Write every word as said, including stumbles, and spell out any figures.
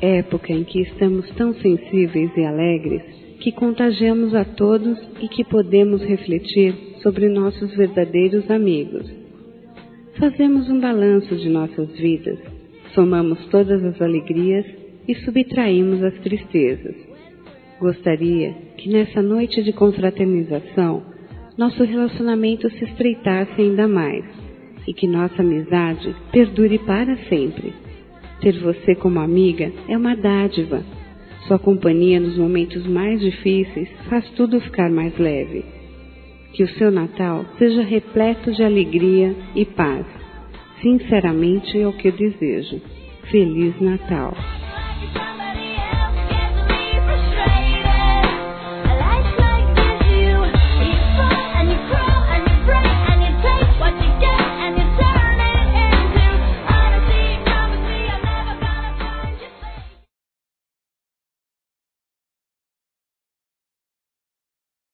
época em que estamos tão sensíveis e alegres que contagiamos a todos e que podemos refletir sobre nossos verdadeiros amigos. Fazemos um balanço de nossas vidas, somamos todas as alegrias e subtraímos as tristezas. Gostaria que nessa noite de confraternização nosso relacionamento se estreitasse ainda mais e que nossa amizade perdure para sempre. Ter você como amiga é uma dádiva. Sua companhia nos momentos mais difíceis faz tudo ficar mais leve. Que o seu Natal seja repleto de alegria e paz. Sinceramente é o que eu desejo. Feliz Natal!